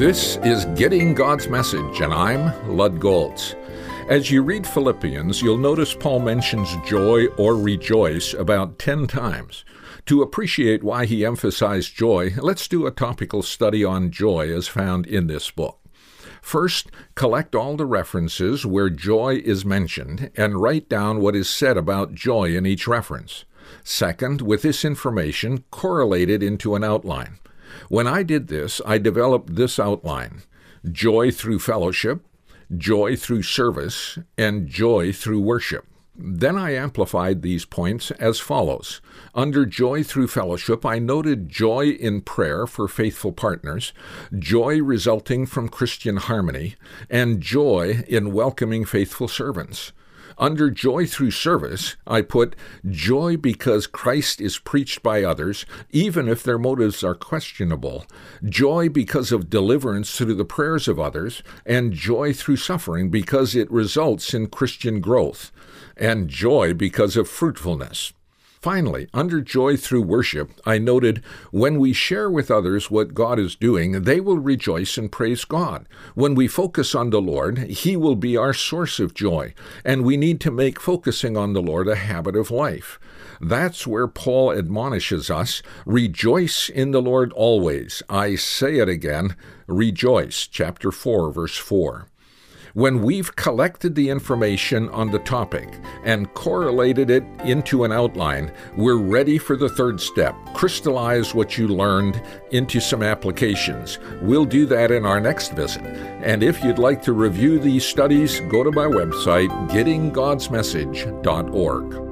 This is Getting God's Message, and I'm Lud Goltz. As you read Philippians, you'll notice Paul mentions joy or rejoice about 10 times. To appreciate why he emphasized joy, let's do a topical study on joy as found in this book. First, collect all the references where joy is mentioned and write down what is said about joy in each reference. Second, with this information, correlate it into an outline. When I did this, I developed this outline: joy through fellowship, joy through service, and joy through worship. Then I amplified these points as follows. Under joy through fellowship, I noted joy in prayer for faithful partners, joy resulting from Christian harmony, and joy in welcoming faithful servants. Under joy through service, I put joy because Christ is preached by others, even if their motives are questionable, joy because of deliverance through the prayers of others, and joy through suffering because it results in Christian growth, and joy because of fruitfulness. Finally, under joy through worship, I noted when we share with others what God is doing, they will rejoice and praise God. When we focus on the Lord, He will be our source of joy, and we need to make focusing on the Lord a habit of life. That's where Paul admonishes us, rejoice in the Lord always. I say it again, rejoice, chapter 4, verse 4. When we've collected the information on the topic and correlated it into an outline, we're ready for the third step. Crystallize what you learned into some applications. We'll do that in our next visit. And if you'd like to review these studies, go to my website, gettinggodsmessage.org.